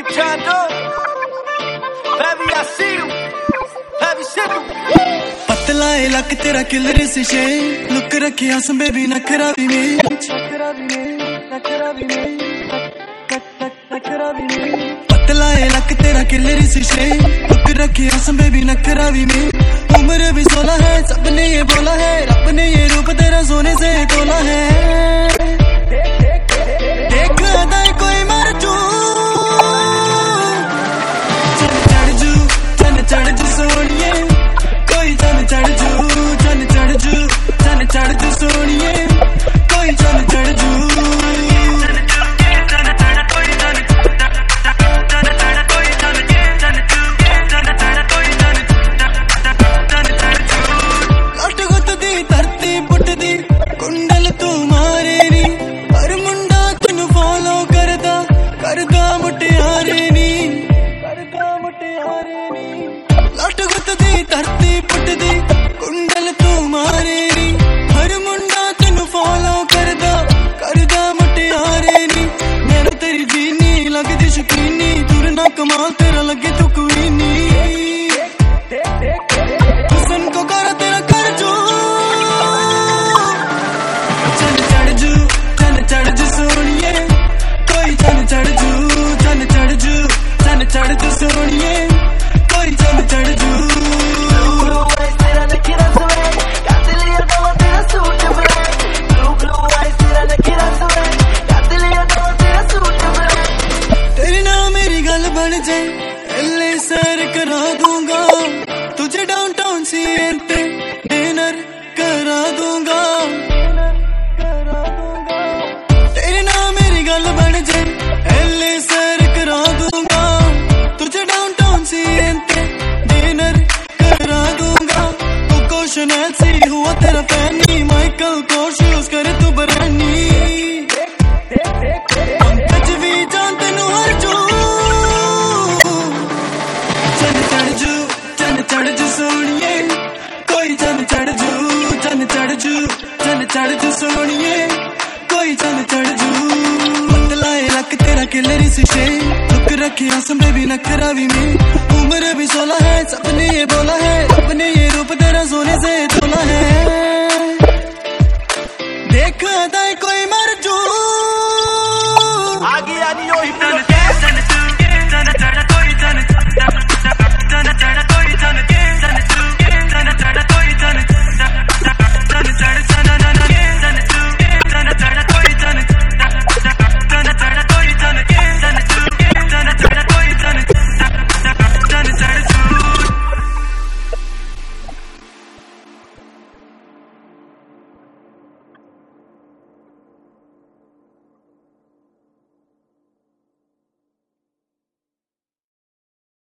trying to do? Baby, I see you. Baby, see you. पतला इलाक तेरा killer से शे लुक रखे आसम बेबी नखरा भी में पतला इलाक तेरा किलर से शे लुक रखे आसम बेबी नखरा भी में उम्र भी 16 है सबने ये बोला है रब ने ये रूप तेरा सोने से तोला है देख अदा कोई मर जू चढ़ जू सोनिए कोई चढ़ जू चढ़ जू सोनिए कोई चढ़ जू लट गुत दी धरती पुट दी कुंडल तू मारे नी हर मुंडा तेनू फॉलो करदा मुटियारे नी लट गुत दी धरती पुट दी कुंडल तू मारे नी हर मुंडा तेनू फॉलो करदा मुटियारे नी मैनू तेरी जीनी लगदी शकीनी दूर ना कमाल तेरा लगे तू कोई नी हुसन को कर तेरा कर जो चढ़ जू सोनिए कोई चढ़ जू सोनिए कोई चढ़ जू तेरे नाम मेरी गल बन जाए एले सैर करा दूंगा तुझे डाउनटाउन सीएन पे डिनर करा दूंगा तेरे नाम मेरी गल बन जाए एले सैर करा दूंगा तुझे डाउनटाउन सीएन पे डिनर करा दूंगा कोको शनेल सी हुआ तेरा फैनी माइकल कोर्स यूज करे तू बरानी पंकज भी जान तेनू हर जो चढ़ जू सोनिए कोई चढ़ जू सोनिए कोई चढ़ जू पतला इलाक तेरा किलरी से शे लुक रखी आसम बेबी नखरा भी में उम्र भी 16 है सबने ये बोला है रब ने ये रूप तेरा सोने से तोला है देख अदा कोई